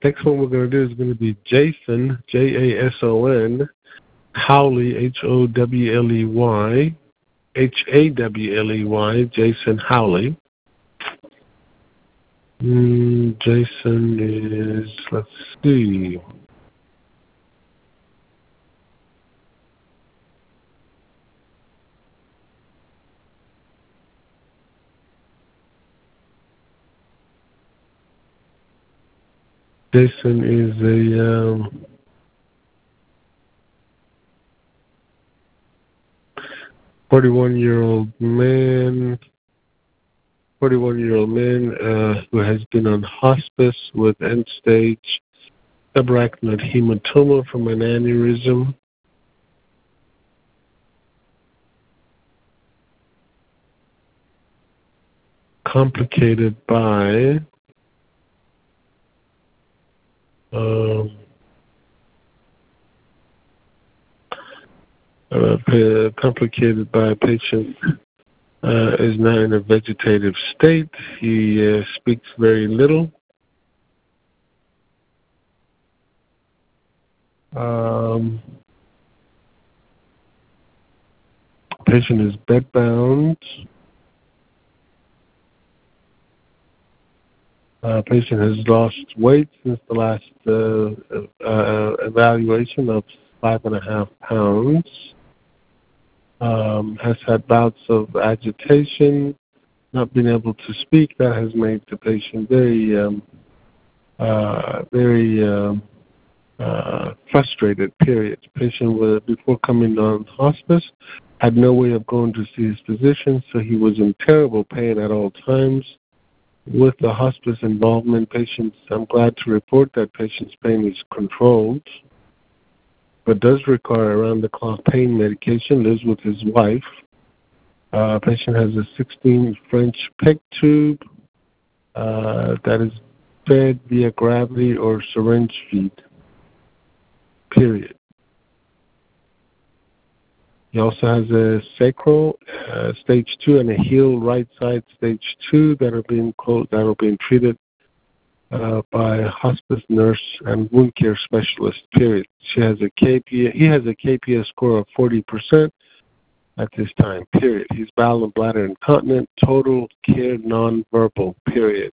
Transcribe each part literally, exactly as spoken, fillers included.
Next one we're going to do is going to be Jason, J A S O N, Howley, H O W L E Y, H A W L E Y, Jason Howley. Mm, Jason is, let's see. Jason is a um, forty-one-year-old man, forty-one-year-old man uh, who has been on hospice with end-stage subarachnoid hematoma from an aneurysm. Complicated by um, uh, complicated by a patient uh, is now in a vegetative state. He uh, speaks very little. Um, patient is bedbound. Uh, patient has lost weight since the last uh, uh, evaluation of five and a half pounds. Um, has had bouts of agitation, not been able to speak. That has made the patient very, um, uh, very um, uh, frustrated. Period. Patient was, before coming on hospice, had no way of going to see his physician, so he was in terrible pain at all times. With the hospice involvement, patients, I'm glad to report that patient's pain is controlled, but does require around-the-clock pain medication, lives with his wife. Uh, patient has a sixteen French peg tube uh, that is fed via gravity or syringe feed, period. He also has a sacral uh, stage two and a heel right side stage two that are being closed, that are being treated uh, by a hospice nurse and wound care specialist. Period. She has a K P. He has a K P S score of forty percent at this time. Period. He's bowel and bladder incontinent. Total care nonverbal. Period.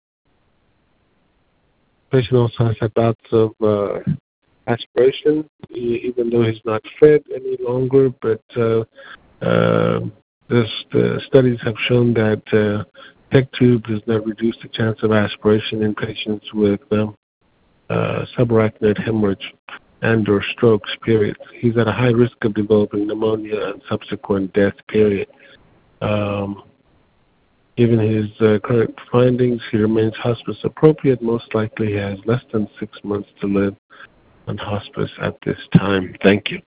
Patient also has had bouts of uh, aspiration, even though he's not fed any longer, but uh, uh, this, the studies have shown that uh, peg tube does not reduce the chance of aspiration in patients with um, uh, subarachnoid hemorrhage and or strokes, period. He's at a high risk of developing pneumonia and subsequent death, period. Um, given his uh, current findings, he remains hospice appropriate. Most likely he has less than six months to live on hospice at this time. Thank you.